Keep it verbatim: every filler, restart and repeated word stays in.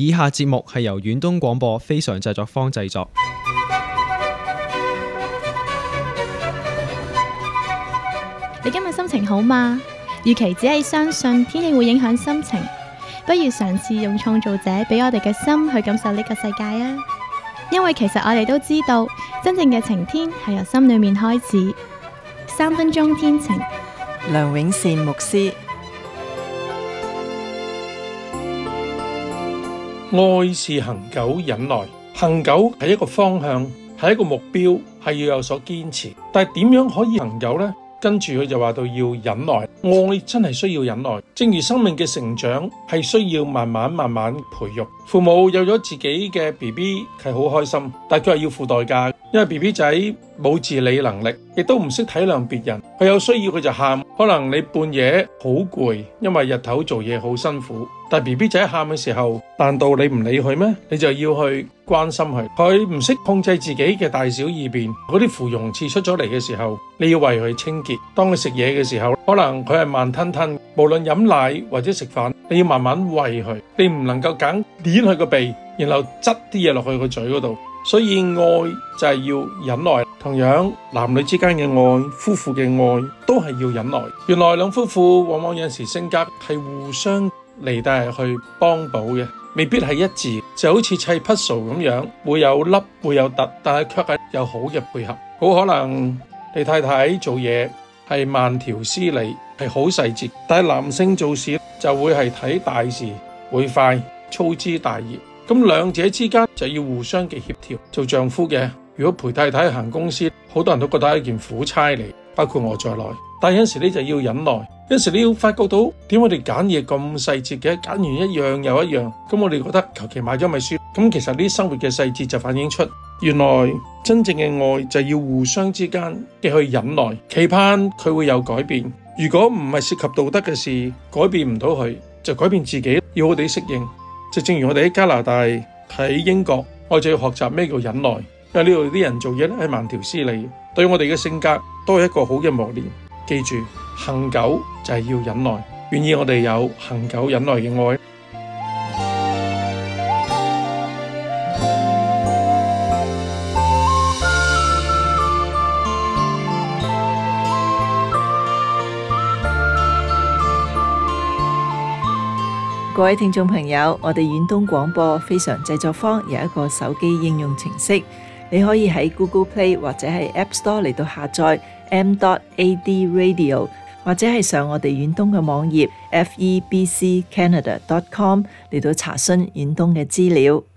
以下節目係由遠東廣播非常製作坊製作。 你今日心情好嗎？與其只係相信天氣會影響心情，不如嘗試用創造者俾我哋嘅心去感受呢個世界啊！因為其實我哋都知道，真正嘅晴天係由心裏面開始。三分鐘天晴， 梁永善牧師。 愛是恒久忍耐，恒久係一個方向，係一個目標，係要有所堅持。但係點樣可以恒久呢？跟住佢就話到要忍耐，愛真係需要忍耐。正如生命嘅成長係需要慢慢慢慢培育。父母有咗自己嘅 B B 係好開心，但係佢係要付代價，因為 B B 仔冇自理能力，亦都唔識體諒別人。佢有需要佢就喊，可能你半夜好攰，因為日頭做嘢好辛苦。但係 B B 仔喊嘅時候，難道你唔理佢咩？你就要去關心佢。佢唔識控制自己嘅大小二便，嗰啲芙蓉刺出咗嚟嘅時候，你要為佢清潔。當佢食嘢嘅時候，可能佢係慢吞吞，無論飲奶或者食飯，你要慢慢餵佢。你唔能夠揀捏佢個鼻，然後擠啲嘢落去個嘴嗰度。所以愛就係要忍耐。同樣男女之間嘅愛，夫婦嘅愛都係要忍耐。原來兩夫婦往往有陣時性格係互相嚟帶去幫補嘅，未必係一致，就好似砌 puzzle 咁樣，會有凹會有凸，但係卻係有好嘅配合。好可能你太太做嘢係慢條斯理，係好細節，但係男性做事就會係睇大事，會快，粗枝大葉。咁兩者之間就要互相嘅協調。做丈夫嘅，如果陪太太行公司，好多人都覺得係一件苦差嚟，包括我在內。但係有陣時你就要忍耐，有陣時你要發覺到點我哋揀嘢咁細節嘅，揀完一樣又一樣，咁我哋覺得求其買咗咪算。咁其實呢啲生活嘅細節就反映出，原來真正嘅愛就要互相之間嘅去忍耐，期盼佢會有改變。如果唔係涉及道德嘅事，改變唔到佢，就改變自己，要好地適應。就正如我哋喺加拿大、喺英國，我就要學習咩叫忍耐，因為呢度啲人做嘢咧係慢條斯理，對我哋嘅性格都係一個好嘅磨練。記住，恒久就係要忍耐，願意我哋有恒久忍耐嘅愛。 各位聽眾朋友，我哋遠東廣播非常製作坊有一個手機應用程式，你可以喺 Google Play 或者係 App Store 嚟到下載 m dot a d radio， 或者係上我哋遠東嘅網頁 f e b c canada dot com 嚟到查詢遠東嘅資料。